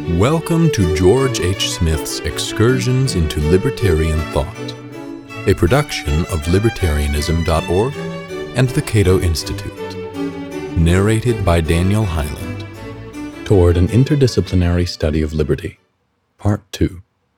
Welcome to George H. Smith's Excursions into Libertarian Thought, a production of libertarianism.org and the Cato Institute, narrated by Daniel Hyland. Toward an Interdisciplinary Study of Liberty, Part 2.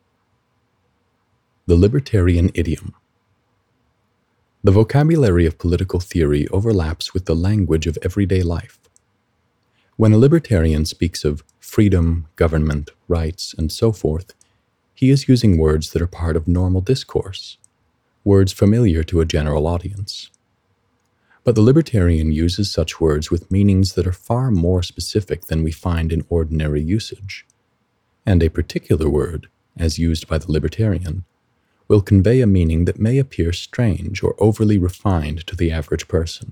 The Libertarian Idiom. The vocabulary of political theory overlaps with the language of everyday life. When a libertarian speaks of freedom, government, rights, and so forth, he is using words that are part of normal discourse, words familiar to a general audience. But the libertarian uses such words with meanings that are far more specific than we find in ordinary usage, and a particular word, as used by the libertarian, will convey a meaning that may appear strange or overly refined to the average person.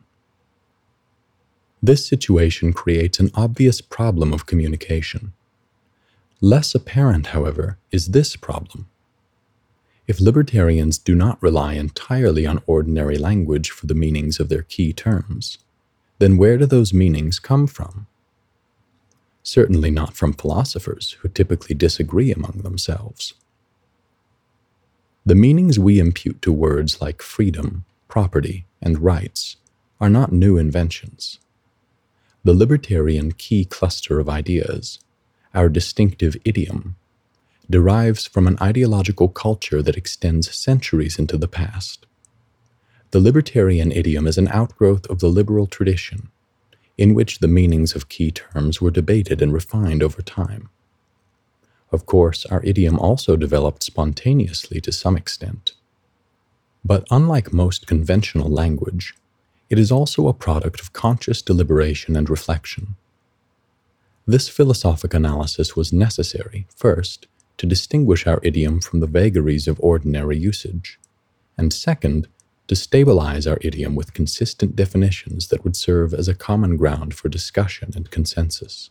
This situation creates an obvious problem of communication. Less apparent, however, is this problem. If libertarians do not rely entirely on ordinary language for the meanings of their key terms, then where do those meanings come from? Certainly not from philosophers who typically disagree among themselves. The meanings we impute to words like freedom, property, and rights are not new inventions. The libertarian key cluster of ideas, our distinctive idiom, derives from an ideological culture that extends centuries into the past. The libertarian idiom is an outgrowth of the liberal tradition, in which the meanings of key terms were debated and refined over time. Of course, our idiom also developed spontaneously to some extent. But unlike most conventional language, it is also a product of conscious deliberation and reflection. This philosophic analysis was necessary, first, to distinguish our idiom from the vagaries of ordinary usage, and second, to stabilize our idiom with consistent definitions that would serve as a common ground for discussion and consensus.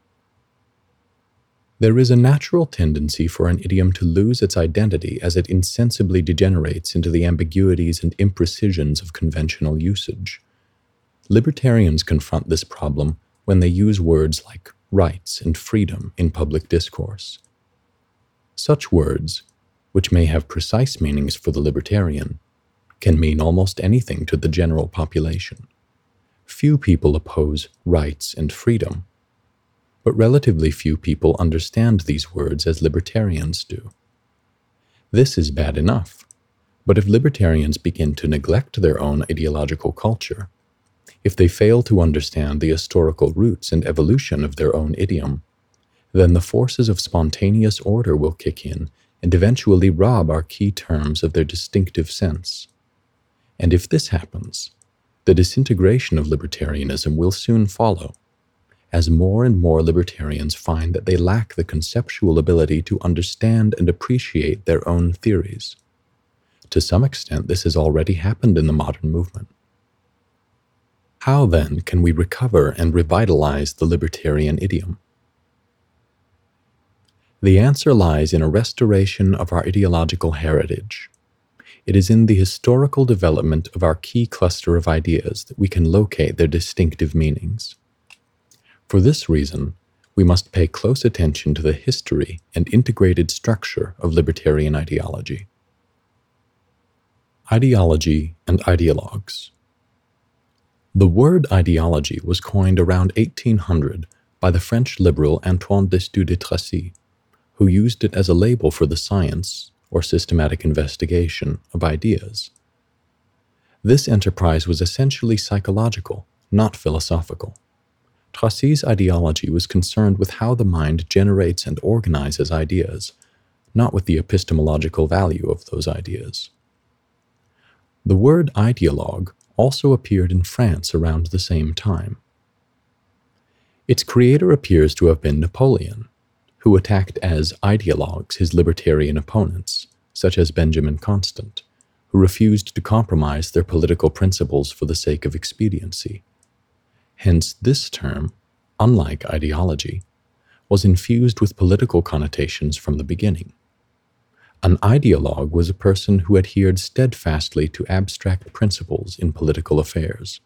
There is a natural tendency for an idiom to lose its identity as it insensibly degenerates into the ambiguities and imprecisions of conventional usage. Libertarians confront this problem when they use words like rights and freedom in public discourse. Such words, which may have precise meanings for the libertarian, can mean almost anything to the general population. Few people oppose rights and freedom, but relatively few people understand these words as libertarians do. This is bad enough, but if libertarians begin to neglect their own ideological culture, if they fail to understand the historical roots and evolution of their own idiom, then the forces of spontaneous order will kick in and eventually rob our key terms of their distinctive sense. And if this happens, the disintegration of libertarianism will soon follow, as more and more libertarians find that they lack the conceptual ability to understand and appreciate their own theories. To some extent, this has already happened in the modern movement. How, then, can we recover and revitalize the libertarian idiom? The answer lies in a restoration of our ideological heritage. It is in the historical development of our key cluster of ideas that we can locate their distinctive meanings. For this reason, we must pay close attention to the history and integrated structure of libertarian ideology. Ideology and ideologues. The word ideology was coined around 1800 by the French liberal Antoine Destutt de Tracy, who used it as a label for the science, or systematic investigation, of ideas. This enterprise was essentially psychological, not philosophical. Tracy's ideology was concerned with how the mind generates and organizes ideas, not with the epistemological value of those ideas. The word ideologue also appeared in France around the same time. Its creator appears to have been Napoleon, who attacked as ideologues his libertarian opponents, such as Benjamin Constant, who refused to compromise their political principles for the sake of expediency. Hence, this term, unlike ideology, was infused with political connotations from the beginning. An ideologue was a person who adhered steadfastly to abstract principles in political affairs.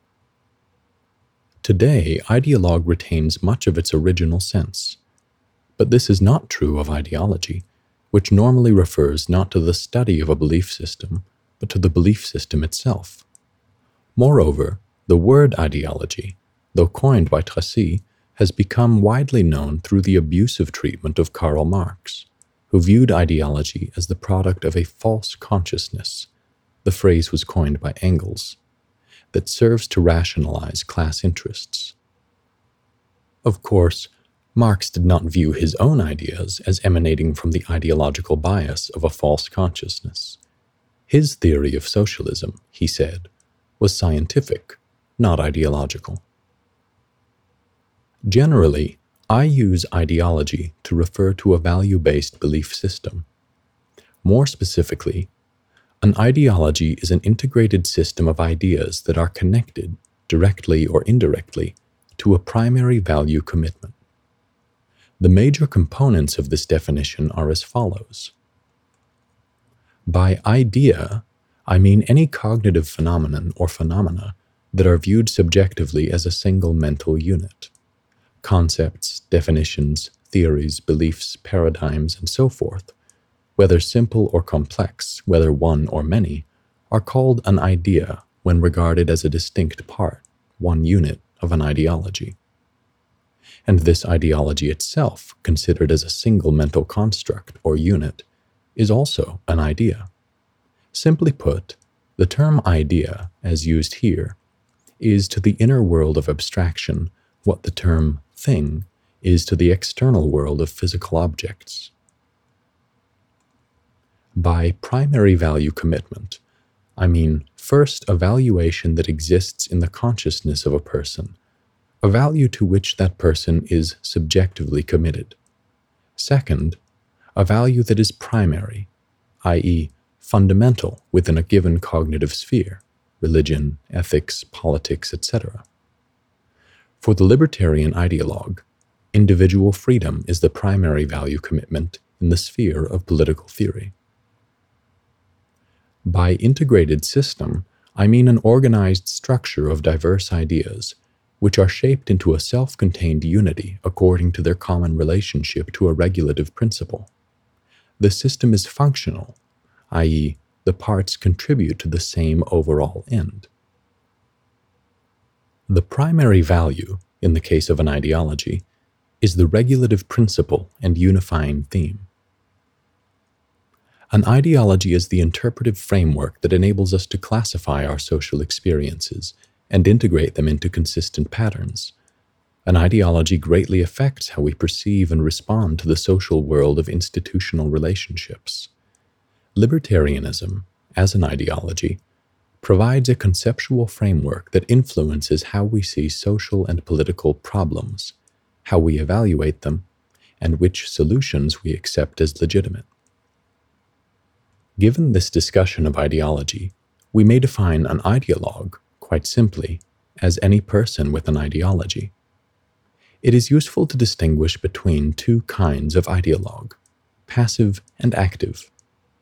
Today, ideologue retains much of its original sense, But this is not true of ideology, which normally refers not to the study of a belief system, but to the belief system itself. Moreover, the word ideology, though coined by Tracy, has become widely known through the abusive treatment of Karl Marx, who viewed ideology as the product of a false consciousness — the phrase was coined by Engels — that serves to rationalize class interests. Of course, Marx did not view his own ideas as emanating from the ideological bias of a false consciousness. His theory of socialism, he said, was scientific, not ideological. Generally, I use ideology to refer to a value-based belief system. More specifically, an ideology is an integrated system of ideas that are connected, directly or indirectly, to a primary value commitment. The major components of this definition are as follows. By idea, I mean any cognitive phenomenon or phenomena that are viewed subjectively as a single mental unit. Concepts, definitions, theories, beliefs, paradigms, and so forth, whether simple or complex, whether one or many, are called an idea when regarded as a distinct part, one unit of an ideology. And this ideology itself, considered as a single mental construct or unit, is also an idea. Simply put, the term idea, as used here, is to the inner world of abstraction what the term thing is to the external world of physical objects. By primary value commitment, I mean first a valuation that exists in the consciousness of a person, a value to which that person is subjectively committed. Second, a value that is primary, i.e., fundamental within a given cognitive sphere, religion, ethics, politics, etc. For the libertarian ideologue, individual freedom is the primary value commitment in the sphere of political theory. By integrated system, I mean an organized structure of diverse ideas, which are shaped into a self-contained unity according to their common relationship to a regulative principle. The system is functional, i.e., the parts contribute to the same overall end. The primary value, in the case of an ideology, is the regulative principle and unifying theme. An ideology is the interpretive framework that enables us to classify our social experiences and integrate them into consistent patterns. An ideology greatly affects how we perceive and respond to the social world of institutional relationships. Libertarianism, as an ideology, provides a conceptual framework that influences how we see social and political problems, how we evaluate them, and which solutions we accept as legitimate. Given this discussion of ideology, we may define an ideologue, quite simply, as any person with an ideology. It is useful to distinguish between two kinds of ideologue, passive and active.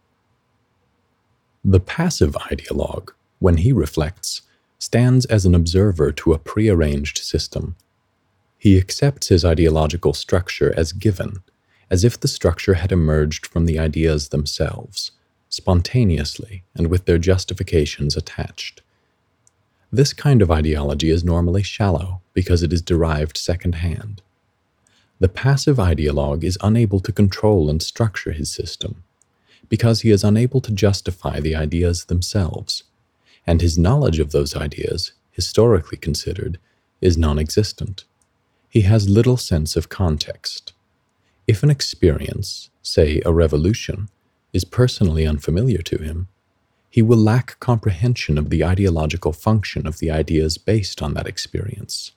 The passive ideologue, when he reflects, stands as an observer to a prearranged system. He accepts his ideological structure as given, as if the structure had emerged from the ideas themselves, spontaneously and with their justifications attached. This kind of ideology is normally shallow because it is derived second-hand. The passive ideologue is unable to control and structure his system because he is unable to justify the ideas themselves, and his knowledge of those ideas, historically considered, is non-existent. He has little sense of context. If an experience, say a revolution, is personally unfamiliar to him, he will lack comprehension of the ideological function of the ideas based on that experience.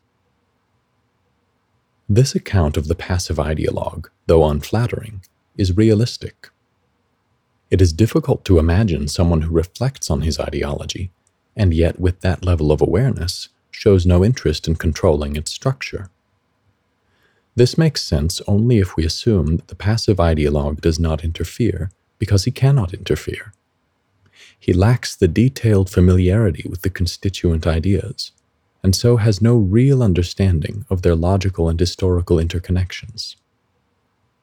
This account of the passive ideologue, though unflattering, is realistic. It is difficult to imagine someone who reflects on his ideology, and yet with that level of awareness, shows no interest in controlling its structure. This makes sense only if we assume that the passive ideologue does not interfere, because he cannot interfere. He lacks the detailed familiarity with the constituent ideas, and so has no real understanding of their logical and historical interconnections.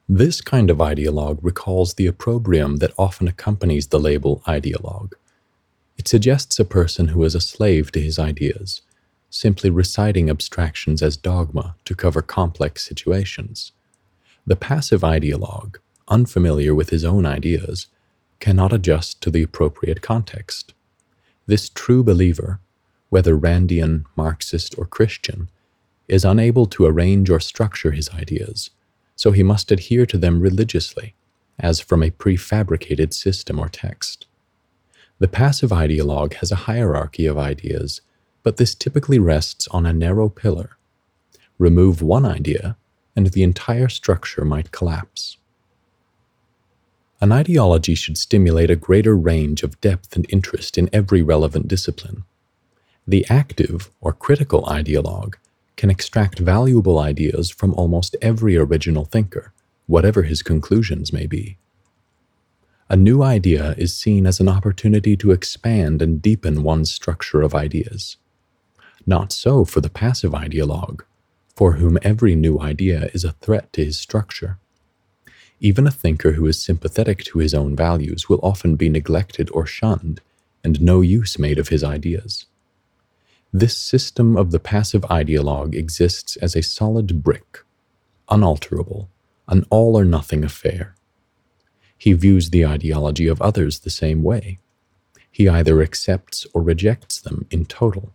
This kind of ideologue recalls the opprobrium that often accompanies the label ideologue. It suggests a person who is a slave to his ideas, simply reciting abstractions as dogma to cover complex situations. The passive ideologue, unfamiliar with his own ideas, cannot adjust to the appropriate context. This true believer, whether Randian, Marxist, or Christian, is unable to arrange or structure his ideas, so he must adhere to them religiously, as from a prefabricated system or text. The passive ideologue has a hierarchy of ideas, but this typically rests on a narrow pillar. Remove one idea, and the entire structure might collapse. An ideology should stimulate a greater range of depth and interest in every relevant discipline. The active or critical ideologue can extract valuable ideas from almost every original thinker, whatever his conclusions may be. A new idea is seen as an opportunity to expand and deepen one's structure of ideas. Not so for the passive ideologue, for whom every new idea is a threat to his structure. Even a thinker who is sympathetic to his own values will often be neglected or shunned, and no use made of his ideas. This system of the passive ideologue exists as a solid brick, unalterable, an all-or-nothing affair. He views the ideology of others the same way. He either accepts or rejects them in total.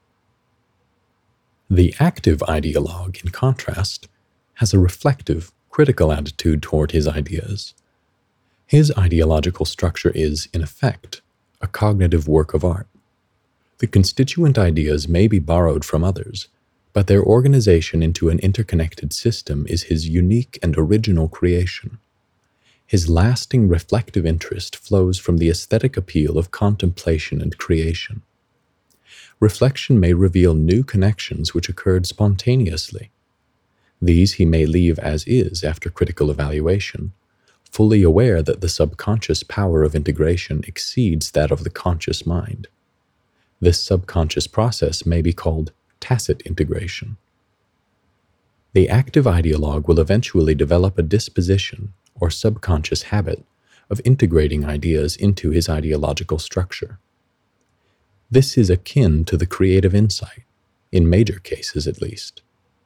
The active ideologue, in contrast, has a reflective, critical attitude toward his ideas. His ideological structure is, in effect, a cognitive work of art. The constituent ideas may be borrowed from others, but their organization into an interconnected system is his unique and original creation. His lasting reflective interest flows from the aesthetic appeal of contemplation and creation. Reflection may reveal new connections which occurred spontaneously. These he may leave as is after critical evaluation, fully aware that the subconscious power of integration exceeds that of the conscious mind. This subconscious process may be called tacit integration. The active ideologue will eventually develop a disposition or subconscious habit of integrating ideas into his ideological structure. This is akin to the creative insight, in major cases at least.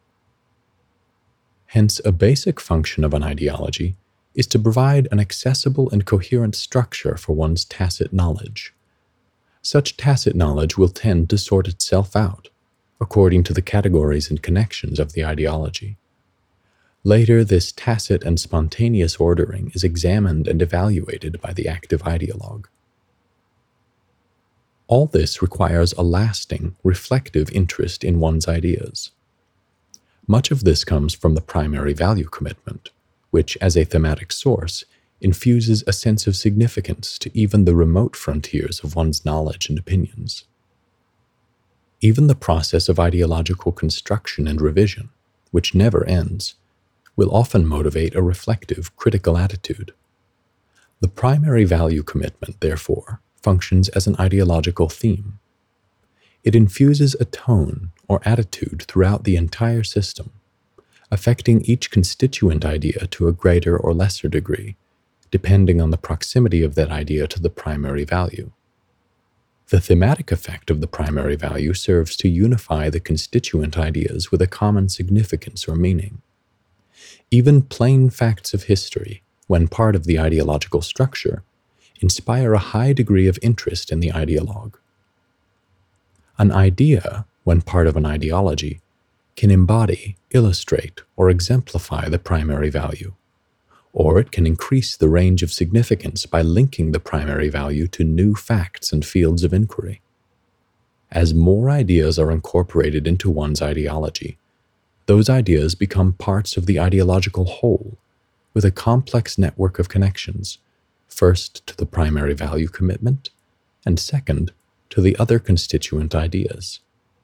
Hence, a basic function of an ideology is to provide an accessible and coherent structure for one's tacit knowledge. Such tacit knowledge will tend to sort itself out, according to the categories and connections of the ideology. Later, this tacit and spontaneous ordering is examined and evaluated by the active ideologue. All this requires a lasting, reflective interest in one's ideas. Much of this comes from the primary value commitment, which, as a thematic source, infuses a sense of significance to even the remote frontiers of one's knowledge and opinions. Even the process of ideological construction and revision, which never ends, will often motivate a reflective, critical attitude. The primary value commitment, therefore, functions as an ideological theme. It infuses a tone or attitude throughout the entire system, affecting each constituent idea to a greater or lesser degree, depending on the proximity of that idea to the primary value. The thematic effect of the primary value serves to unify the constituent ideas with a common significance or meaning. Even plain facts of history, when part of the ideological structure, inspire a high degree of interest in the ideologue. An idea, when part of an ideology, can embody, illustrate, or exemplify the primary value, or it can increase the range of significance by linking the primary value to new facts and fields of inquiry. As more ideas are incorporated into one's ideology, those ideas become parts of the ideological whole, with a complex network of connections, first to the primary value commitment, and second, to the other constituent ideas.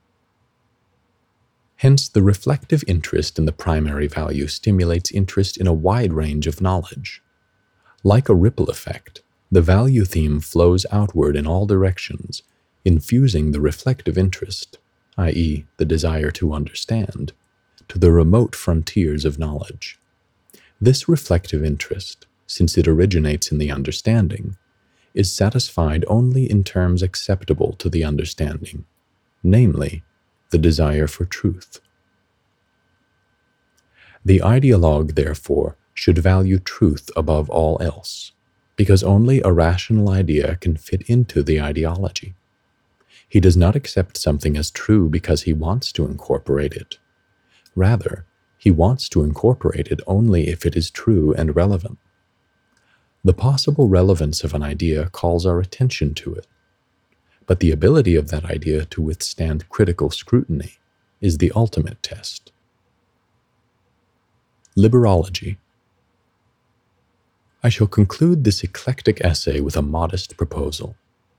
Hence, the reflective interest in the primary value stimulates interest in a wide range of knowledge. Like a ripple effect, the value theme flows outward in all directions, infusing the reflective interest, i.e., the desire to understand, to the remote frontiers of knowledge. This reflective interest, since it originates in the understanding, is satisfied only in terms acceptable to the understanding, namely, the desire for truth. The ideologue, therefore, should value truth above all else, because only a rational idea can fit into the ideology. He does not accept something as true because he wants to incorporate it. Rather, he wants to incorporate it only if it is true and relevant. The possible relevance of an idea calls our attention to it, but the ability of that idea to withstand critical scrutiny is the ultimate test. Liberology. I shall conclude this eclectic essay with a modest proposal.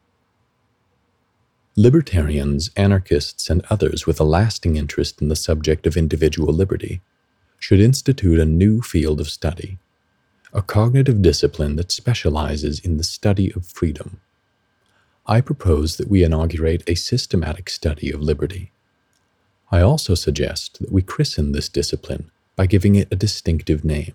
Libertarians, anarchists, and others with a lasting interest in the subject of individual liberty should institute a new field of study, a cognitive discipline that specializes in the study of freedom. I propose that we inaugurate a systematic study of liberty. I also suggest that we christen this discipline by giving it a distinctive name.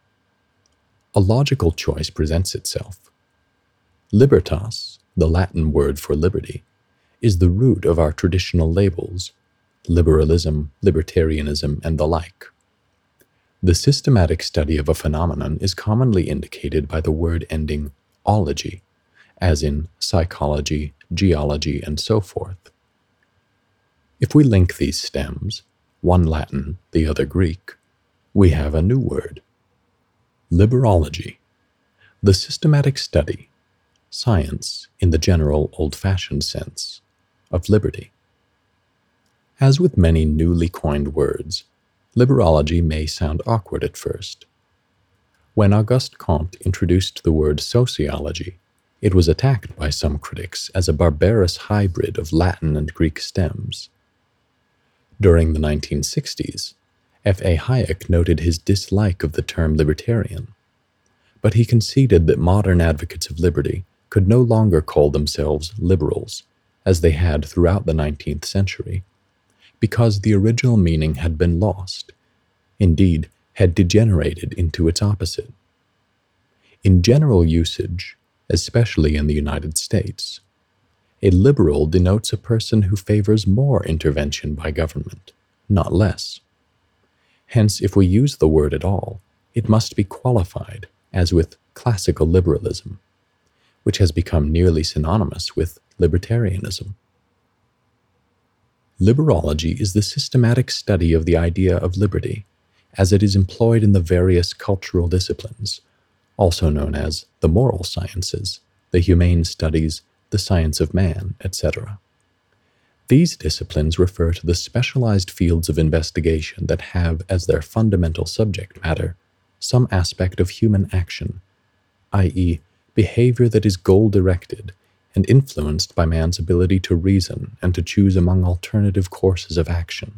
A logical choice presents itself. Libertas, the Latin word for liberty, is the root of our traditional labels, liberalism, libertarianism, and the like. The systematic study of a phenomenon is commonly indicated by the word ending ology, as in psychology, geology, and so forth. If we link these stems, one Latin, the other Greek, we have a new word. Liberology, the systematic study, science in the general old-fashioned sense, of liberty. As with many newly coined words, liberology may sound awkward at first. When Auguste Comte introduced the word sociology, it was attacked by some critics as a barbarous hybrid of Latin and Greek stems. During the 1960s, F.A. Hayek noted his dislike of the term libertarian, but he conceded that modern advocates of liberty could no longer call themselves liberals, as they had throughout the 19th century, because the original meaning had been lost, indeed had degenerated into its opposite. In general usage, especially in the United States, a liberal denotes a person who favors more intervention by government, not less. Hence, if we use the word at all, it must be qualified, as with classical liberalism, which has become nearly synonymous with libertarianism. Liberology is the systematic study of the idea of liberty, as it is employed in the various cultural disciplines, also known as the moral sciences, the humane studies, the science of man, etc. These disciplines refer to the specialized fields of investigation that have as their fundamental subject matter some aspect of human action, i.e., behavior that is goal-directed and influenced by man's ability to reason and to choose among alternative courses of action.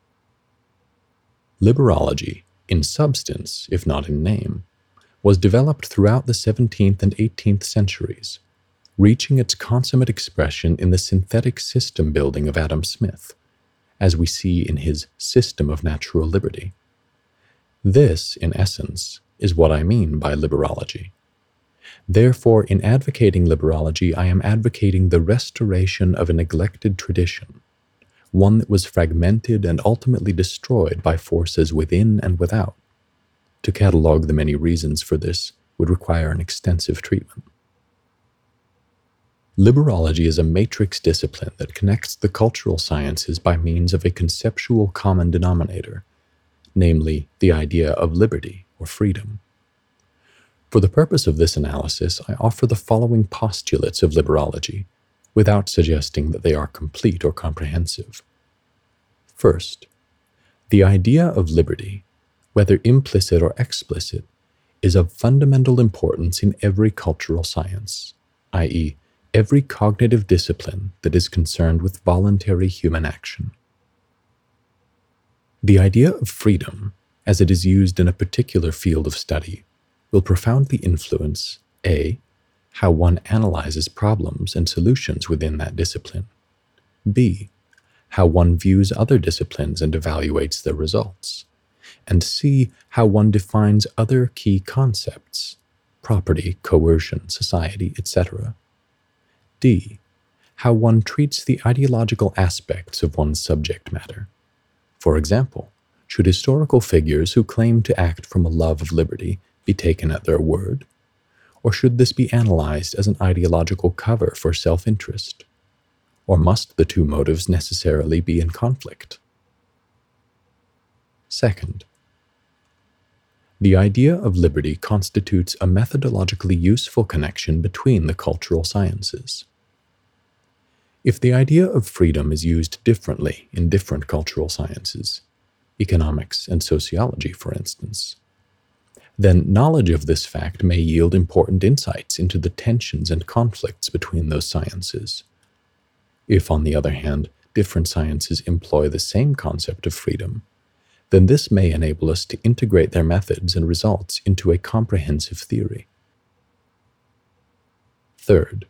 Liberology, in substance, if not in name, was developed throughout the 17th and 18th centuries, reaching its consummate expression in the synthetic system building of Adam Smith, as we see in his System of Natural Liberty. This, in essence, is what I mean by liberology. Therefore, in advocating liberology, I am advocating the restoration of a neglected tradition, one that was fragmented and ultimately destroyed by forces within and without. To catalog the many reasons for this would require an extensive treatment. Liberology is a matrix discipline that connects the cultural sciences by means of a conceptual common denominator, namely the idea of liberty or freedom. For the purpose of this analysis, I offer the following postulates of liberology, without suggesting that they are complete or comprehensive. First, the idea of liberty, whether implicit or explicit, is of fundamental importance in every cultural science, i.e., every cognitive discipline that is concerned with voluntary human action. The idea of freedom, as it is used in a particular field of study, will profoundly influence a. how one analyzes problems and solutions within that discipline, b. how one views other disciplines and evaluates their results, and C. How one defines other key concepts, property, coercion, society, etc. D. How one treats the ideological aspects of one's subject matter. For example, should historical figures who claim to act from a love of liberty be taken at their word? Or should this be analyzed as an ideological cover for self-interest? Or must the two motives necessarily be in conflict? Second, the idea of liberty constitutes a methodologically useful connection between the cultural sciences. If the idea of freedom is used differently in different cultural sciences, economics and sociology, for instance, then knowledge of this fact may yield important insights into the tensions and conflicts between those sciences. If, on the other hand, different sciences employ the same concept of freedom, then this may enable us to integrate their methods and results into a comprehensive theory. Third,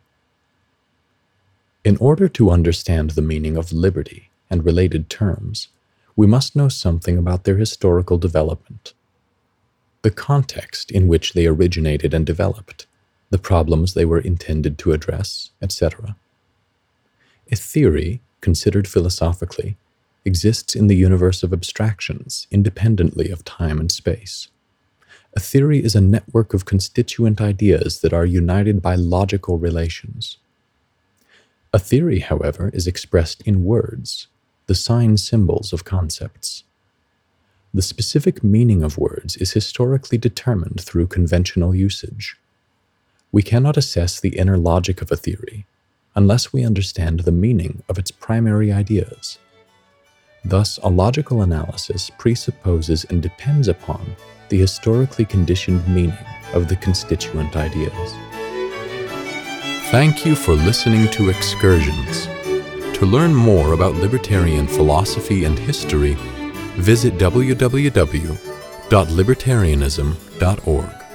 in order to understand the meaning of liberty and related terms, we must know something about their historical development, the context in which they originated and developed, the problems they were intended to address, etc. A theory, considered philosophically, exists in the universe of abstractions independently of time and space. A theory is a network of constituent ideas that are united by logical relations. A theory, however, is expressed in words, the sign symbols of concepts. The specific meaning of words is historically determined through conventional usage. We cannot assess the inner logic of a theory unless we understand the meaning of its primary ideas. Thus, a logical analysis presupposes and depends upon the historically conditioned meaning of the constituent ideas. Thank you for listening to Excursions. To learn more about libertarian philosophy and history, visit www.libertarianism.org.